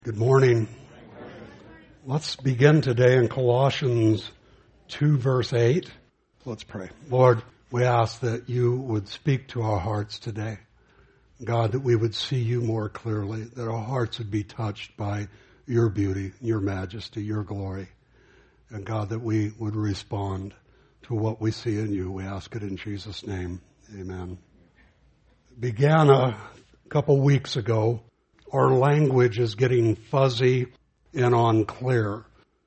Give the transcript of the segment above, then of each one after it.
Good morning. Let's begin today in Colossians 2 verse 8. Let's pray. Lord, we ask that you would speak to our hearts today. God, that we would see you more clearly, that our hearts would be touched by your beauty, your majesty, your glory. And God, that we would respond to what we see in you. We ask it in Jesus' name. Amen. Began a couple weeks ago. Our language is getting fuzzy and unclear.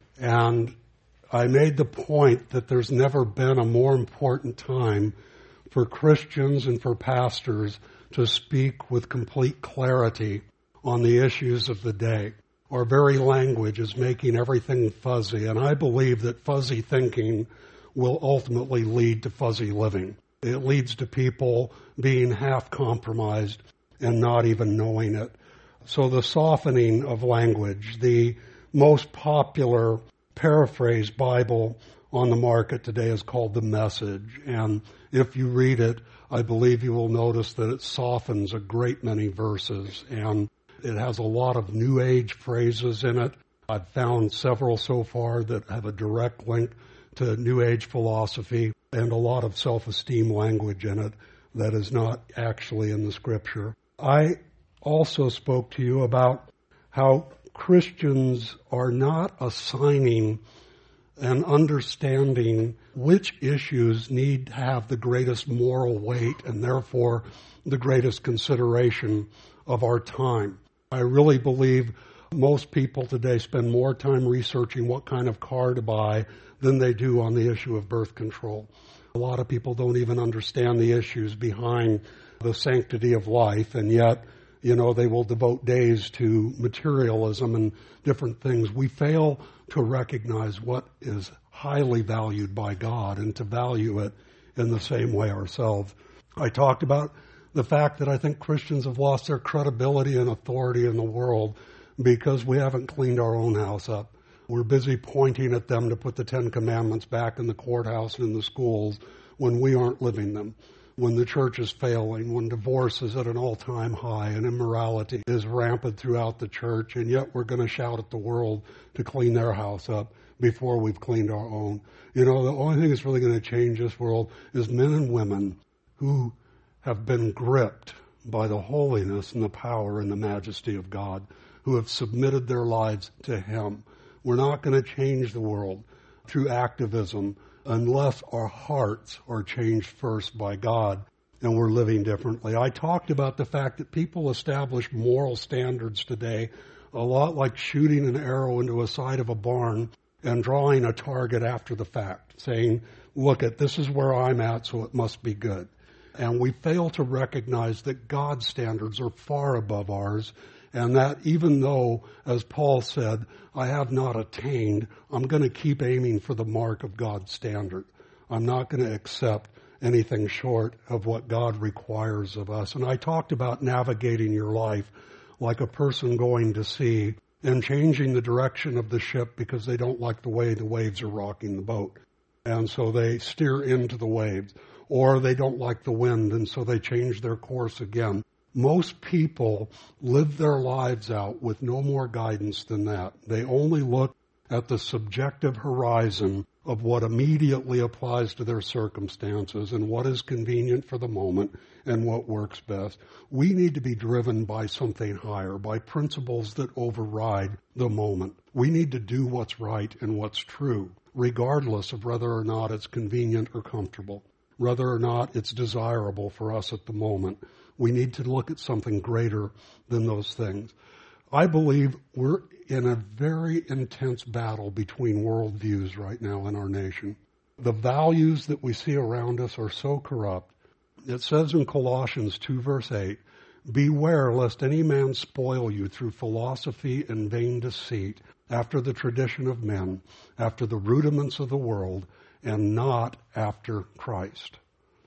And I made the point that there's never been a more important time for Christians and for pastors to speak with complete clarity on the issues of the day. Our very language is making everything fuzzy, and I believe that fuzzy thinking will ultimately lead to fuzzy living. It leads to people being half compromised and not even knowing it. So the softening of language, the most popular paraphrased Bible on the market today is called The Message. And if you read it, I believe you will notice that it softens a great many verses. And it has a lot of New Age phrases in it. I've found several so far that have a direct link to New Age philosophy and a lot of self-esteem language in it that is not actually in the Scripture. I also spoke to you about how Christians are not assigning and understanding which issues need to have the greatest moral weight and therefore the greatest consideration of our time. I really believe most people today spend more time researching what kind of car to buy than they do on the issue of birth control. A lot of people don't even understand the issues behind the sanctity of life, and yet they will devote days to materialism and different things. We fail to recognize what is highly valued by God and to value it in the same way ourselves. I talked about the fact that I think Christians have lost their credibility and authority in the world because we haven't cleaned our own house up. We're busy pointing at them to put the Ten Commandments back in the courthouse and in the schools when we aren't living them. When the church is failing, when divorce is at an all-time high and immorality is rampant throughout the church, and yet we're going to shout at the world to clean their house up before we've cleaned our own. The only thing that's really going to change this world is men and women who have been gripped by the holiness and the power and the majesty of God, who have submitted their lives to Him. We're not going to change the world through activism unless our hearts are changed first by God and we're living differently. I talked about the fact that people establish moral standards today a lot like shooting an arrow into a side of a barn and drawing a target after the fact, saying, look, this is where I'm at, so it must be good. And we fail to recognize that God's standards are far above ours, and that even though, as Paul said, I have not attained, I'm going to keep aiming for the mark of God's standard. I'm not going to accept anything short of what God requires of us. And I talked about navigating your life like a person going to sea and changing the direction of the ship because they don't like the way the waves are rocking the boat. And so they steer into the waves. Or they don't like the wind, and so they change their course again. Most people live their lives out with no more guidance than that. They only look at the subjective horizon of what immediately applies to their circumstances and what is convenient for the moment and what works best. We need to be driven by something higher, by principles that override the moment. We need to do what's right and what's true, regardless of whether or not it's convenient or comfortable, whether or not it's desirable for us at the moment. We need to look at something greater than those things. I believe we're in a very intense battle between worldviews right now in our nation. The values that we see around us are so corrupt. It says in Colossians 2 verse 8, beware lest any man spoil you through philosophy and vain deceit, after the tradition of men, after the rudiments of the world, and not after Christ.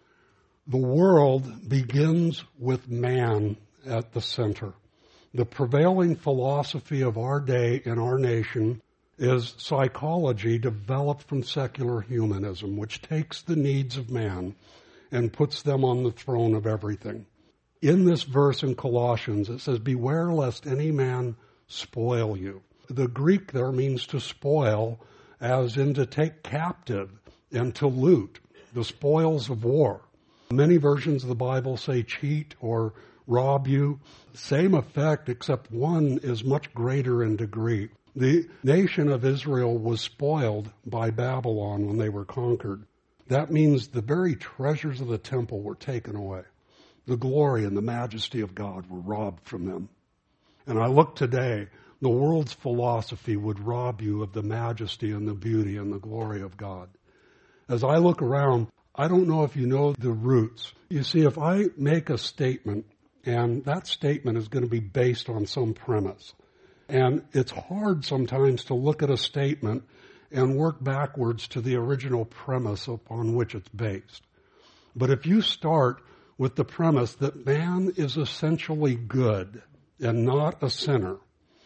The world begins with man at the center. The prevailing philosophy of our day in our nation is psychology developed from secular humanism, which takes the needs of man and puts them on the throne of everything. In this verse in Colossians, it says, beware lest any man spoil you. The Greek there means to spoil, as in to take captive and to loot, the spoils of war. Many versions of the Bible say cheat or rob you. Same effect, except one is much greater in degree. The nation of Israel was spoiled by Babylon when they were conquered. That means the very treasures of the temple were taken away. The glory and the majesty of God were robbed from them. And I look today, the world's philosophy would rob you of the majesty and the beauty and the glory of God. As I look around, I don't know if you know the roots. You see, if I make a statement, and that statement is going to be based on some premise, and it's hard sometimes to look at a statement and work backwards to the original premise upon which it's based. But if you start with the premise that man is essentially good and not a sinner,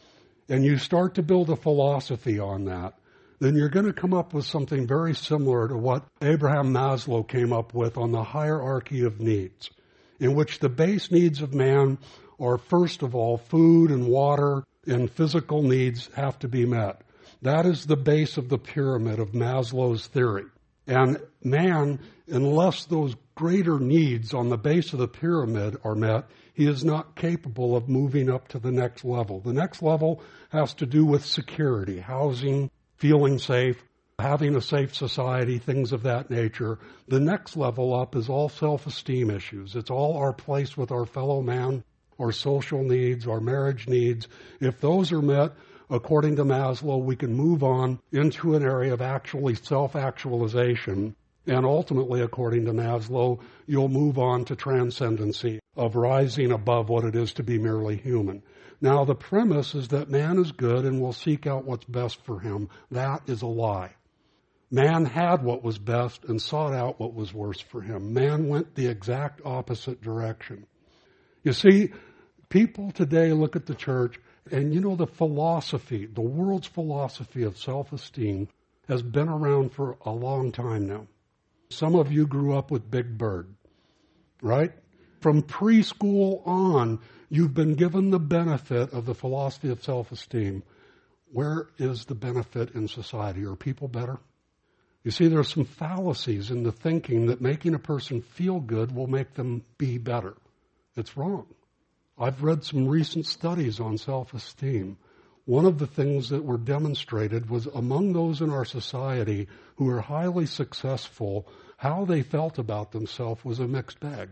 and you start to build a philosophy on that, then you're going to come up with something very similar to what Abraham Maslow came up with on the hierarchy of needs, in which the base needs of man are, first of all, food and water and physical needs have to be met. That is the base of the pyramid of Maslow's theory. And man, unless those greater needs on the base of the pyramid are met, he is not capable of moving up to the next level. The next level has to do with security, housing, feeling safe, having a safe society, things of that nature. The next level up is all self-esteem issues. It's all our place with our fellow man, our social needs, our marriage needs. If those are met, according to Maslow, we can move on into an area of actually self-actualization. And ultimately, according to Maslow, you'll move on to transcendency, of rising above what it is to be merely human. Now, the premise is that man is good and will seek out what's best for him. That is a lie. Man had what was best and sought out what was worst for him. Man went the exact opposite direction. You see, people today look at the church, and the philosophy, the world's philosophy of self-esteem has been around for a long time now. Some of you grew up with Big Bird, right? From preschool on, you've been given the benefit of the philosophy of self-esteem. Where is the benefit in society? Are people better? You see, there's some fallacies in the thinking that making a person feel good will make them be better. It's wrong. I've read some recent studies on self-esteem. One of the things that were demonstrated was among those in our society who were highly successful, how they felt about themselves was a mixed bag.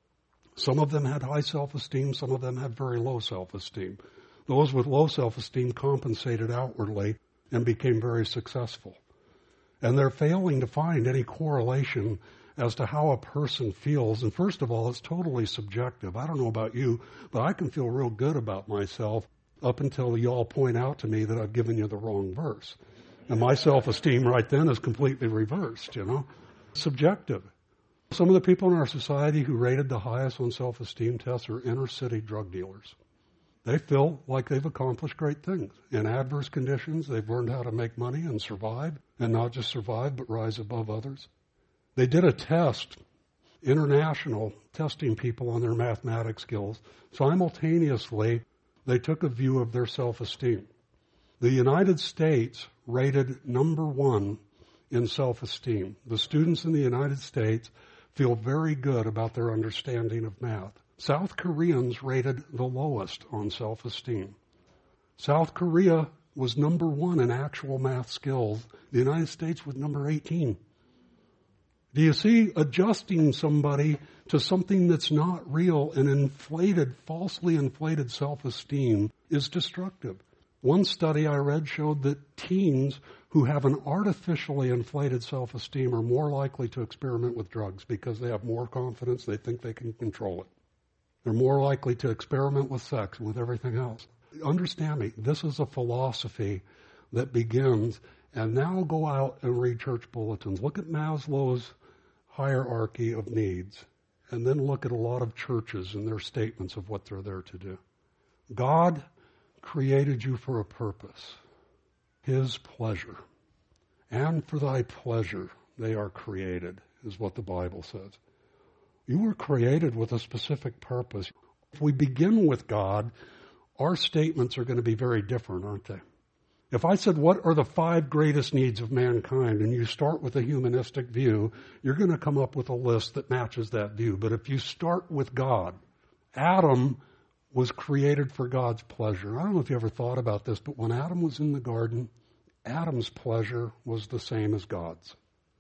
Some of them had high self-esteem, some of them had very low self-esteem. Those with low self-esteem compensated outwardly and became very successful. And they're failing to find any correlation as to how a person feels. And first of all, it's totally subjective. I don't know about you, but I can feel real good about myself up until you all point out to me that I've given you the wrong verse. And my self-esteem right then is completely reversed, Subjective. Some of the people in our society who rated the highest on self-esteem tests are inner-city drug dealers. They feel like they've accomplished great things. In adverse conditions, they've learned how to make money and survive, and not just survive, but rise above others. They did a test, international, testing people on their mathematics skills. Simultaneously, they took a view of their self-esteem. The United States rated number 1 in self-esteem. The students in the United States feel very good about their understanding of math. South Koreans rated the lowest on self-esteem. South Korea was number 1 in actual math skills. The United States was number 18. Do you see, adjusting somebody to something that's not real and inflated, falsely inflated self-esteem is destructive. One study I read showed that teens who have an artificially inflated self-esteem are more likely to experiment with drugs because they have more confidence, they think they can control it. They're more likely to experiment with sex and with everything else. Understand me, this is a philosophy that begins, and now go out and read church bulletins. Look at Maslow's hierarchy of needs, and then look at a lot of churches and their statements of what they're there to do. God created you for a purpose, His pleasure. And for thy pleasure they are created, is what the Bible says. You were created with a specific purpose. If we begin with God, our statements are going to be very different, aren't they? If I said, what are the 5 greatest needs of mankind, and you start with a humanistic view, you're going to come up with a list that matches that view. But if you start with God, Adam was created for God's pleasure. I don't know if you ever thought about this, but when Adam was in the garden, Adam's pleasure was the same as God's.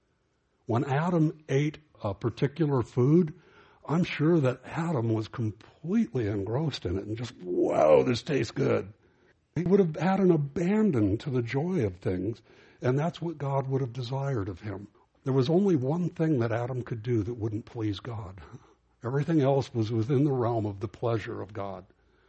When Adam ate a particular food, I'm sure that Adam was completely engrossed in it and just, wow, this tastes good. He would have had an abandon to the joy of things, and that's what God would have desired of him. There was only one thing that Adam could do that wouldn't please God. Everything else was within the realm of the pleasure of God.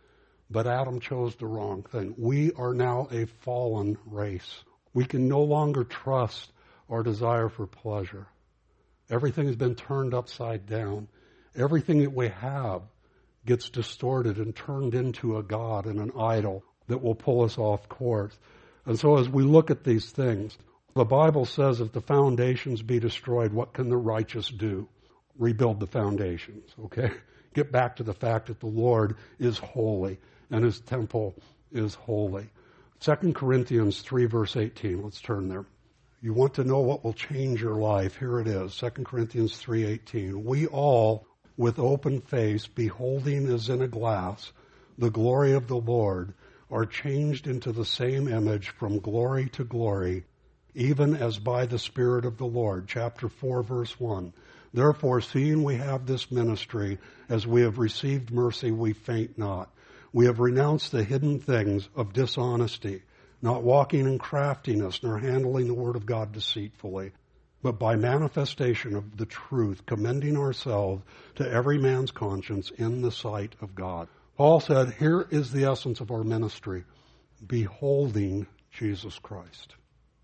But Adam chose the wrong thing. We are now a fallen race. We can no longer trust our desire for pleasure. Everything has been turned upside down. Everything that we have gets distorted and turned into a god and an idol that will pull us off course. And so as we look at these things, the Bible says if the foundations be destroyed, what can the righteous do? Rebuild the foundations, okay? Get back to the fact that the Lord is holy and his temple is holy. 2 Corinthians 3 verse 18, let's turn there. You want to know what will change your life? Here it is, 2 Corinthians 3:18. We all, with open face, beholding as in a glass the glory of the Lord, are changed into the same image from glory to glory, even as by the Spirit of the Lord. Chapter 4, verse 1. Therefore, seeing we have this ministry, as we have received mercy, we faint not. We have renounced the hidden things of dishonesty, not walking in craftiness, nor handling the word of God deceitfully, but by manifestation of the truth, commending ourselves to every man's conscience in the sight of God. Paul said, here is the essence of our ministry, beholding Jesus Christ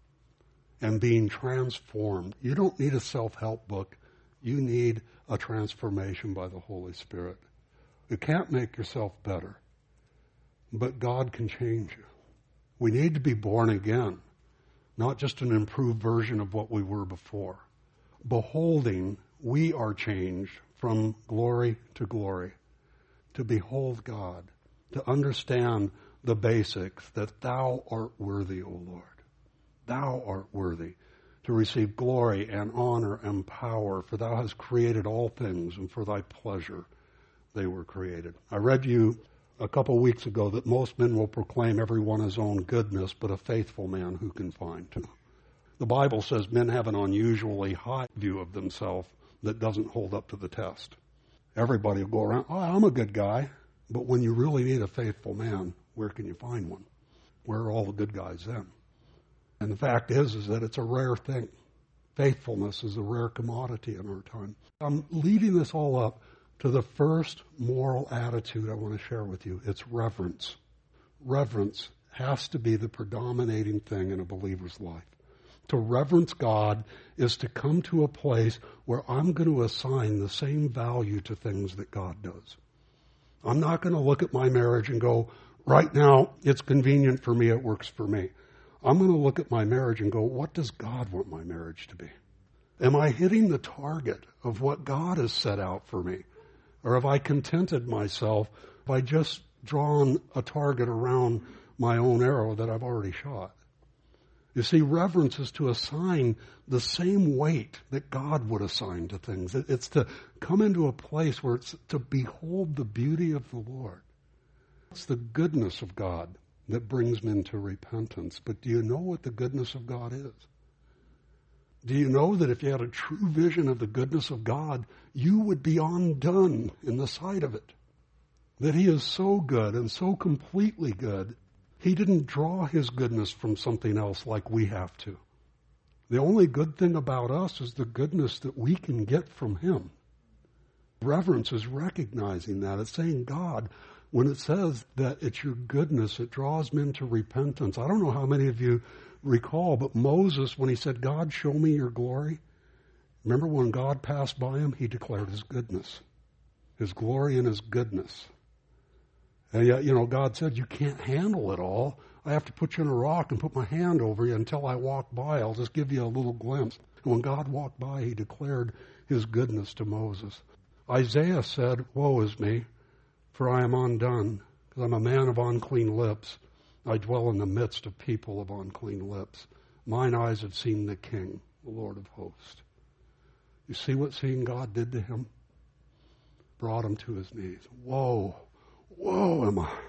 and being transformed. You don't need a self-help book. You need a transformation by the Holy Spirit. You can't make yourself better, but God can change you. We need to be born again, not just an improved version of what we were before. Beholding, we are changed from glory to glory. To behold God, to understand the basics, that thou art worthy, O Lord. Thou art worthy to receive glory and honor and power, for thou hast created all things, and for thy pleasure they were created. I read you a couple of weeks ago that most men will proclaim every one his own goodness, but a faithful man who can find. The Bible says men have an unusually high view of themselves that doesn't hold up to the test. Everybody will go around, oh, I'm a good guy. But when you really need a faithful man, where can you find one? Where are all the good guys then? And the fact is that it's a rare thing. Faithfulness is a rare commodity in our time. I'm leading this all up to the first moral attitude I want to share with you. It's reverence. Reverence has to be the predominating thing in a believer's life. To reverence God is to come to a place where I'm going to assign the same value to things that God does. I'm not going to look at my marriage and go, right now, it's convenient for me, it works for me. I'm going to look at my marriage and go, what does God want my marriage to be? Am I hitting the target of what God has set out for me? Or have I contented myself by just drawing a target around my own arrow that I've already shot? You see, reverence is to assign the same weight that God would assign to things. It's to come into a place where it's to behold the beauty of the Lord. It's the goodness of God that brings men to repentance. But do you know what the goodness of God is? Do you know that if you had a true vision of the goodness of God, you would be undone in the sight of it? That he is so good and so completely good, he didn't draw his goodness from something else like we have to. The only good thing about us is the goodness that we can get from him. Reverence is recognizing that. It's saying, God, when it says that it's your goodness, it draws men to repentance. I don't know how many of you recall, but Moses, when he said, God, show me your glory, remember when God passed by him, he declared his goodness, his glory and his goodness. And yet, God said, you can't handle it all. I have to put you in a rock and put my hand over you until I walk by. I'll just give you a little glimpse. And when God walked by, he declared his goodness to Moses. Isaiah said, woe is me, for I am undone, because I'm a man of unclean lips. I dwell in the midst of people of unclean lips. Mine eyes have seen the King, the Lord of hosts. You see what seeing God did to him? Brought him to his knees. Whoa am I.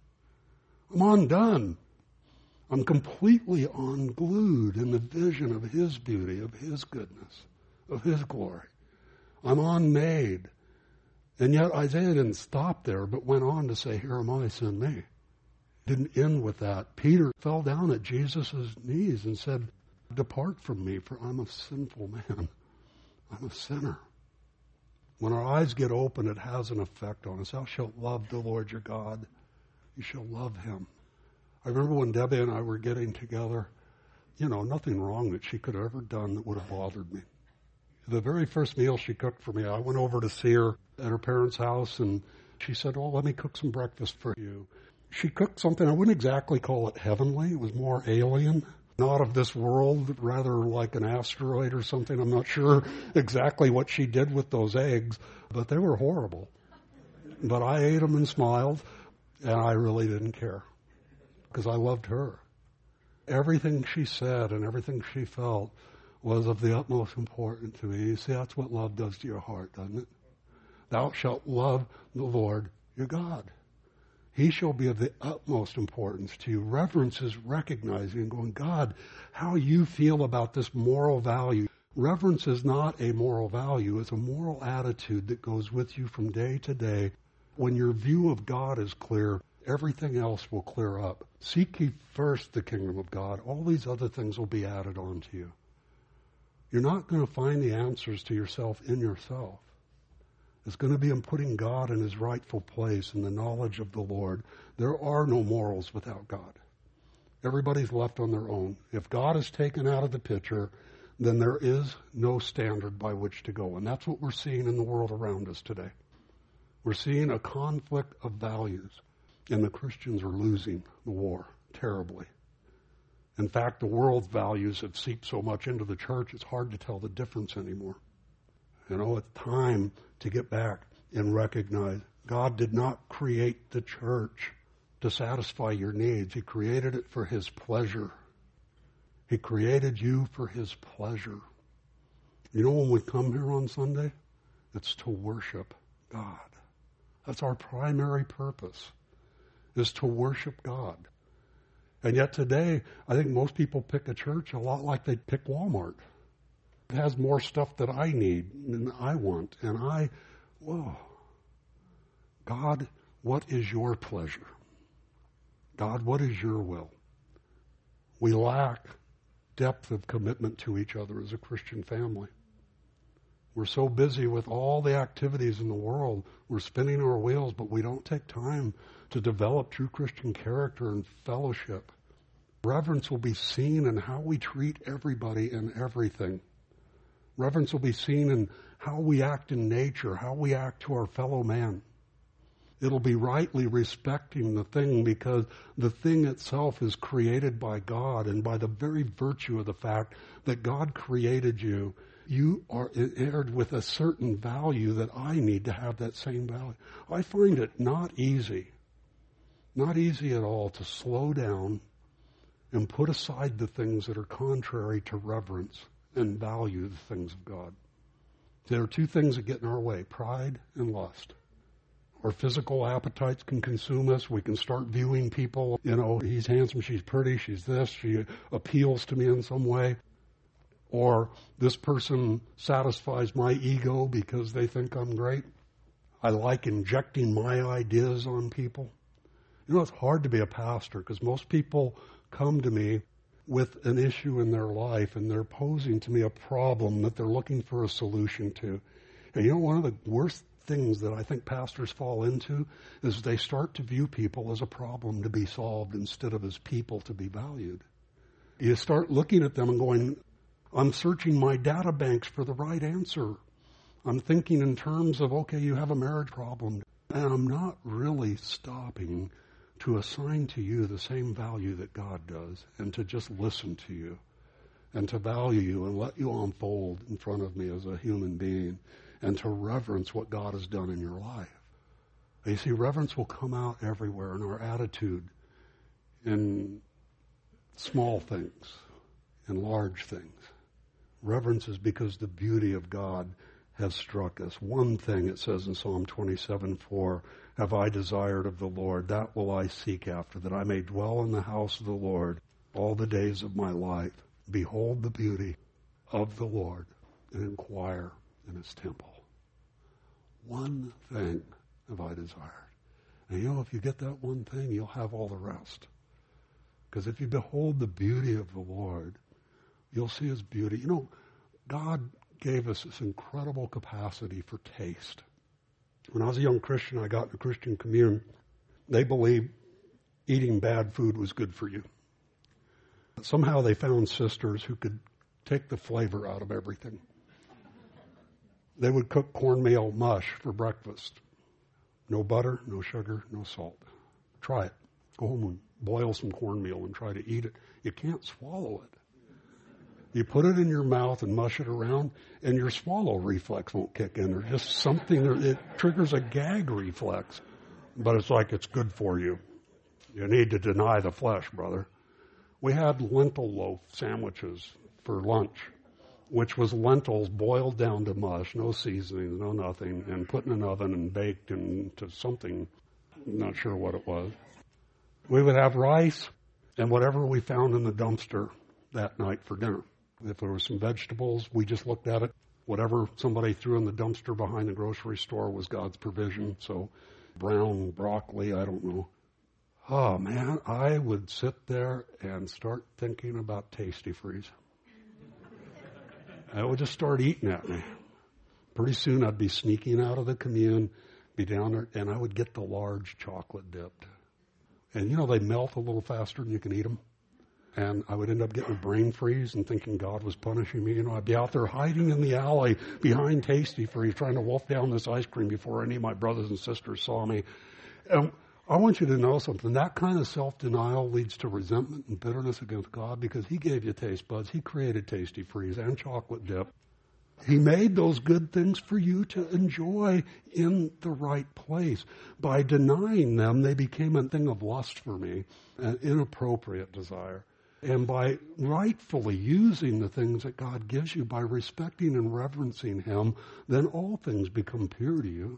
I'm undone. I'm completely unglued in the vision of his beauty, of his goodness, of his glory. I'm unmade. And yet Isaiah didn't stop there, but went on to say, here am I, send me. Didn't end with that. Peter fell down at Jesus' knees and said, depart from me, for I'm a sinful man. I'm a sinner. When our eyes get open, it has an effect on us. Thou shalt love the Lord your God. You shall love him. I remember when Debbie and I were getting together, nothing wrong that she could have ever done that would have bothered me. The very first meal she cooked for me, I went over to see her at her parents' house, and she said, let me cook some breakfast for you. She cooked something, I wouldn't exactly call it heavenly. It was more alien, not of this world, rather like an asteroid or something. I'm not sure exactly what she did with those eggs, but they were horrible. But I ate them and smiled, and I really didn't care because I loved her. Everything she said and everything she felt was of the utmost importance to me. You see, that's what love does to your heart, doesn't it? Thou shalt love the Lord your God. He shall be of the utmost importance to you. Reverence is recognizing and going, God, how you feel about this moral value. Reverence is not a moral value. It's a moral attitude that goes with you from day to day. When your view of God is clear, everything else will clear up. Seek ye first the kingdom of God. All these other things will be added on to you. You're not going to find the answers to yourself in yourself. It's going to be in putting God in his rightful place in the knowledge of the Lord. There are no morals without God. Everybody's left on their own. If God is taken out of the picture, then there is no standard by which to go. And that's what we're seeing in the world around us today. We're seeing a conflict of values, and the Christians are losing the war terribly. In fact, the world's values have seeped so much into the church, it's hard to tell the difference anymore. It's time to get back and recognize God did not create the church to satisfy your needs. He created it for his pleasure. He created you for his pleasure. When we come here on Sunday, it's to worship God. That's our primary purpose, is to worship God. And yet today, I think most people pick a church a lot like they pick Walmart. It has more stuff that I need and I want. And God, what is your pleasure? God, what is your will? We lack depth of commitment to each other as a Christian family. We're so busy with all the activities in the world. We're spinning our wheels, but we don't take time to develop true Christian character and fellowship. Reverence will be seen in how we treat everybody and everything. Reverence will be seen in how we act in nature, how we act to our fellow man. It'll be rightly respecting the thing because the thing itself is created by God, and by the very virtue of the fact that God created you, you are inherited with a certain value that I need to have that same value. I find it not easy at all to slow down and put aside the things that are contrary to reverence and value the things of God. There are two things that get in our way, pride and lust. Our physical appetites can consume us. We can start viewing people, he's handsome, she's pretty, she's this, she appeals to me in some way. Or this person satisfies my ego because they think I'm great. I like injecting my ideas on people. It's hard to be a pastor because most people come to me with an issue in their life and they're posing to me a problem that they're looking for a solution to. And one of the worst things that I think pastors fall into is they start to view people as a problem to be solved instead of as people to be valued. You start looking at them and going, I'm searching my data banks for the right answer. I'm thinking in terms of, okay, you have a marriage problem. And I'm not really stopping to assign to you the same value that God does and to just listen to you and to value you and let you unfold in front of me as a human being and to reverence what God has done in your life. You see, reverence will come out everywhere in our attitude, in small things, in large things. Reverence is because the beauty of God has struck us. One thing, it says in Psalm 27:4, have I desired of the Lord, that will I seek after, that I may dwell in the house of the Lord all the days of my life. Behold the beauty of the Lord and inquire in his temple. One thing have I desired. And if you get that one thing, you'll have all the rest. Because if you behold the beauty of the Lord, you'll see his beauty. God gave us this incredible capacity for taste. When I was a young Christian, I got in a Christian commune. They believed eating bad food was good for you. But somehow they found sisters who could take the flavor out of everything. They would cook cornmeal mush for breakfast. No butter, no sugar, no salt. Try it. Go home and boil some cornmeal and try to eat it. You can't swallow it. You put it in your mouth and mush it around, and your swallow reflex won't kick in. There's just something, it triggers a gag reflex. But it's like it's good for you. You need to deny the flesh, brother. We had lentil loaf sandwiches for lunch, which was lentils boiled down to mush, no seasoning, no nothing, and put in an oven and baked into something, I'm not sure what it was. We would have rice and whatever we found in the dumpster that night for dinner. If there were some vegetables, we just looked at it. Whatever somebody threw in the dumpster behind the grocery store was God's provision. So brown broccoli, I don't know. Oh man, I would sit there and start thinking about Tasty Freeze. I would just start eating at me. Pretty soon I'd be sneaking out of the commune, be down there, and I would get the large chocolate dipped. And they melt a little faster than you can eat them. And I would end up getting a brain freeze and thinking God was punishing me. I'd be out there hiding in the alley behind Tasty Freeze trying to wolf down this ice cream before any of my brothers and sisters saw me. And I want you to know something. That kind of self-denial leads to resentment and bitterness against God because he gave you taste buds. He created Tasty Freeze and chocolate dip. He made those good things for you to enjoy in the right place. By denying them, they became a thing of lust for me, an inappropriate desire. And by rightfully using the things that God gives you, by respecting and reverencing him, then all things become pure to you.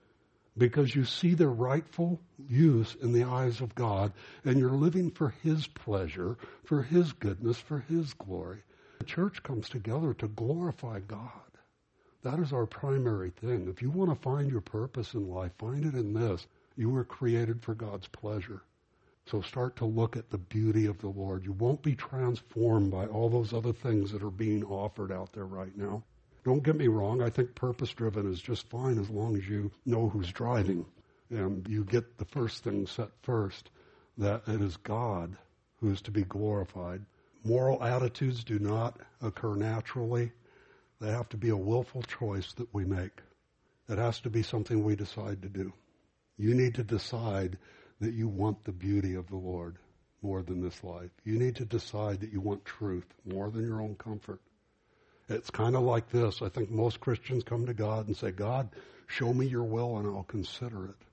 Because you see their rightful use in the eyes of God, and you're living for his pleasure, for his goodness, for his glory. The church comes together to glorify God. That is our primary thing. If you want to find your purpose in life, find it in this. You were created for God's pleasure. So start to look at the beauty of the Lord. You won't be transformed by all those other things that are being offered out there right now. Don't get me wrong. I think purpose-driven is just fine as long as you know who's driving. And you get the first thing set first, that it is God who is to be glorified. Moral attitudes do not occur naturally. They have to be a willful choice that we make. It has to be something we decide to do. You need to decide that you want the beauty of the Lord more than this life. You need to decide that you want truth more than your own comfort. It's kind of like this. I think most Christians come to God and say, God, show me your will and I'll consider it.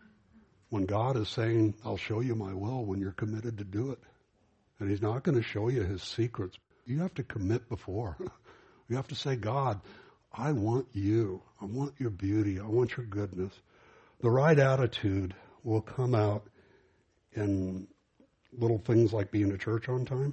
When God is saying, I'll show you my will when you're committed to do it. And he's not going to show you his secrets. You have to commit before. You have to say, God, I want you. I want your beauty. I want your goodness. The right attitude will come out in little things like being to church on time.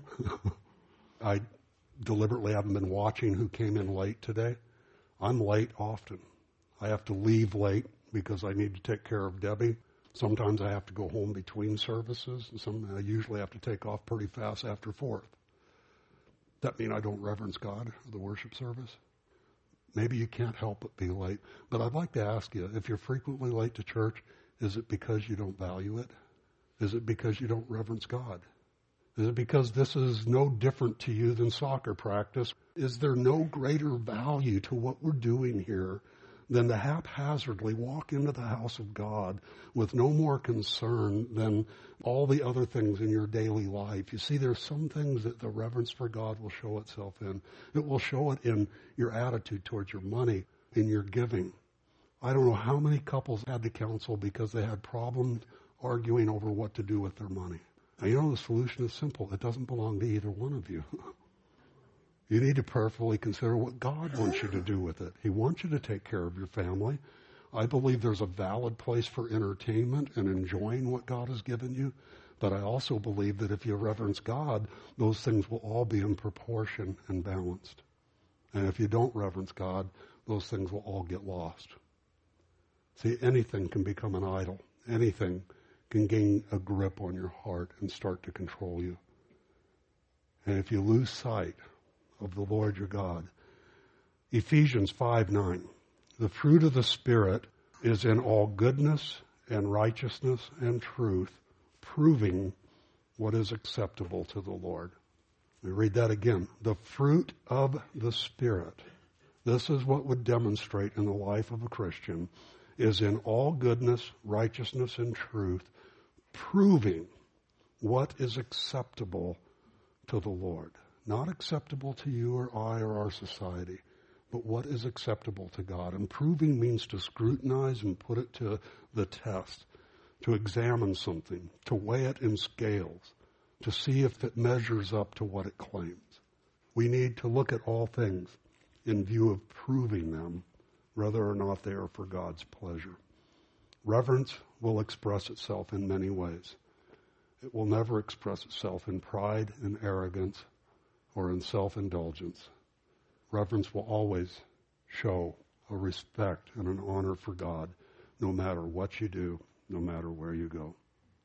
I deliberately haven't been watching who came in late today. I'm late often. I have to leave late because I need to take care of Debbie. Sometimes I have to go home between services. And I usually have to take off pretty fast after 4th. That mean I don't reverence God or the worship service? Maybe you can't help but be late. But I'd like to ask you, if you're frequently late to church, is it because you don't value it? Is it because you don't reverence God? Is it because this is no different to you than soccer practice? Is there no greater value to what we're doing here than to haphazardly walk into the house of God with no more concern than all the other things in your daily life? You see, there's some things that the reverence for God will show itself in. It will show it in your attitude towards your money, in your giving. I don't know how many couples had to counsel because they had problems arguing over what to do with their money. Now, you know, the solution is simple. It doesn't belong to either one of you. You need to prayerfully consider what God wants you to do with it. He wants you to take care of your family. I believe there's a valid place for entertainment and enjoying what God has given you. But I also believe that if you reverence God, those things will all be in proportion and balanced. And if you don't reverence God, those things will all get lost. See, anything can become an idol. Anything can gain a grip on your heart and start to control you. And if you lose sight of the Lord your God, Ephesians 5:9, the fruit of the Spirit is in all goodness and righteousness and truth, proving what is acceptable to the Lord. Let me read that again. The fruit of the Spirit, this is what would demonstrate in the life of a Christian, is in all goodness, righteousness, and truth, proving what is acceptable to the Lord. Not acceptable to you or I or our society, but what is acceptable to God. And proving means to scrutinize and put it to the test, to examine something, to weigh it in scales, to see if it measures up to what it claims. We need to look at all things in view of proving them, whether or not they are for God's pleasure. Reverence will express itself in many ways. It will never express itself in pride and arrogance or in self-indulgence. Reverence will always show a respect and an honor for God, no matter what you do, no matter where you go.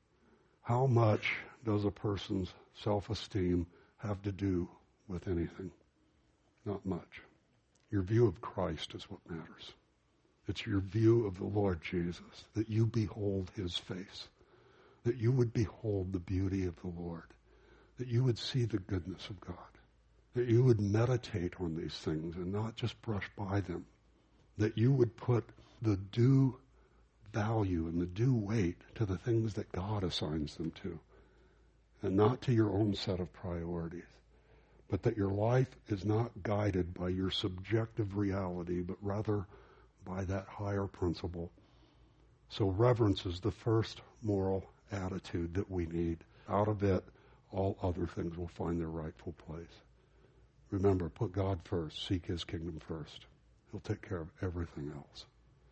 How much does a person's self-esteem have to do with anything? Not much. Your view of Christ is what matters. It's your view of the Lord Jesus, that you behold his face, that you would behold the beauty of the Lord, that you would see the goodness of God, that you would meditate on these things and not just brush by them, that you would put the due value and the due weight to the things that God assigns them to, and not to your own set of priorities, but that your life is not guided by your subjective reality, but rather by that higher principle. So reverence is the first moral attitude that we need. Out of it, all other things will find their rightful place. Remember, put God first, seek his kingdom first. He'll take care of everything else.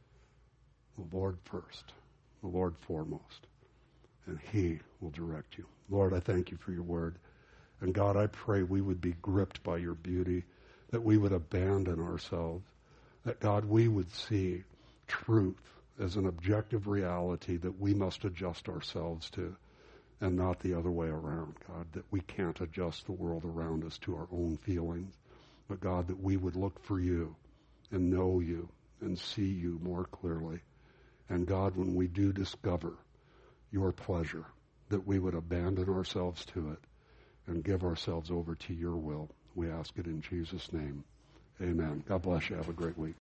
The Lord first, the Lord foremost, and he will direct you. Lord, I thank you for your word. And God, I pray we would be gripped by your beauty, that we would abandon ourselves, that God, we would see truth as an objective reality that we must adjust ourselves to, and not the other way around, God, that we can't adjust the world around us to our own feelings, but God, that we would look for you and know you and see you more clearly. And God, when we do discover your pleasure, that we would abandon ourselves to it and give ourselves over to your will. We ask it in Jesus' name. Amen. God bless you. Have a great week.